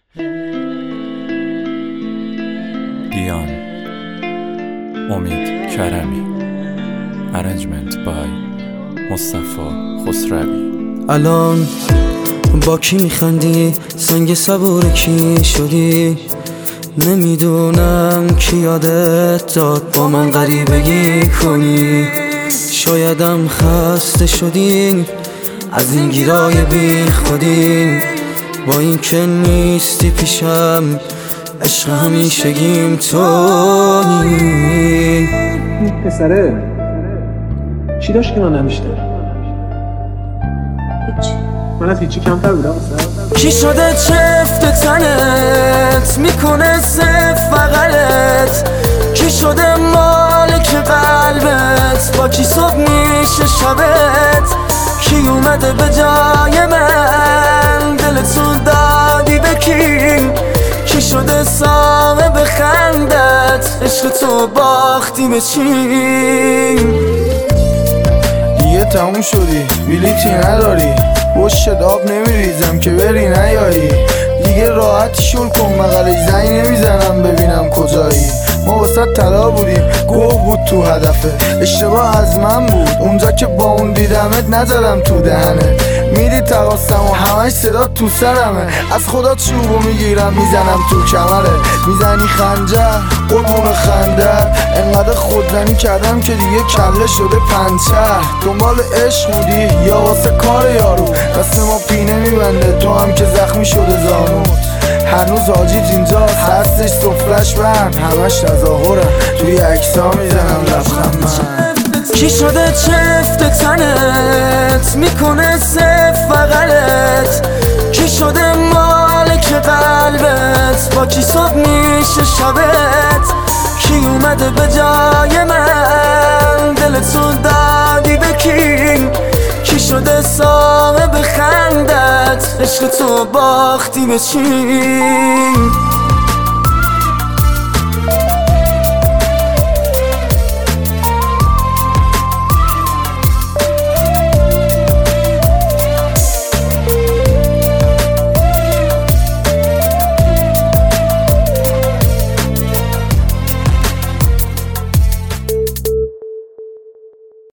دیان امید کرمی Arrangement by مصطفی خسروی. الان با کی میخندی؟ سنگ صبور کی شدی؟ نمیدونم کی یادت داد با من غریبگی کنی. شایدم خسته شدی از این گیرای بی خودی، با این که نیستی پیشم عشق همیشگیم تویی. این پسره چی داشت که من نمیشته؟ من از هیچی کمتر بودم. کی شده چفت تنت میکنه صف بغلت؟ کی شده مالک قلبت؟ با کی صبح میشه شبت؟ کی اومده به جای من دلتون دادی به کی شده صاحب خندت؟ عشق تو باختی به چی؟ دیگه تموم شدی بلیتی نداری، وش آب نمیریزم که بری نیایی. دیگه راحت شل کن مقاله زنگ نمیزنم ببینم کجایی. ما وسط طلا بودیم گوه بود تو هدفه، اشتباه از من بود اونجا که با اون دیدمت نزدم تو دهنه. میدی تقاستم و همش صدا تو سرمه، از خدا چوبو میگیرم میزنم تو کمره. میزنی خنجر قربون خنده، انقدر خودزنی کردم که دیگه کله شده پنچر. دنبال عشق بودی یا واسه کار یارو؟ دست ما پینه میبنده تو هم که زخمی شده زانوت. هنوز حاجیت اینجاست هستش سفرش بند، همش تظاهرم توی عکسا میزنم لبخند من. کی شده چفت تنت میکنه صف بغلت؟ کی شده مالک قلبت؟ با کی صبح میشه شبت؟ کی اومده به جای من دلتون دادی به کی شده صاحب خندت؟ عشق تو باختی به چی؟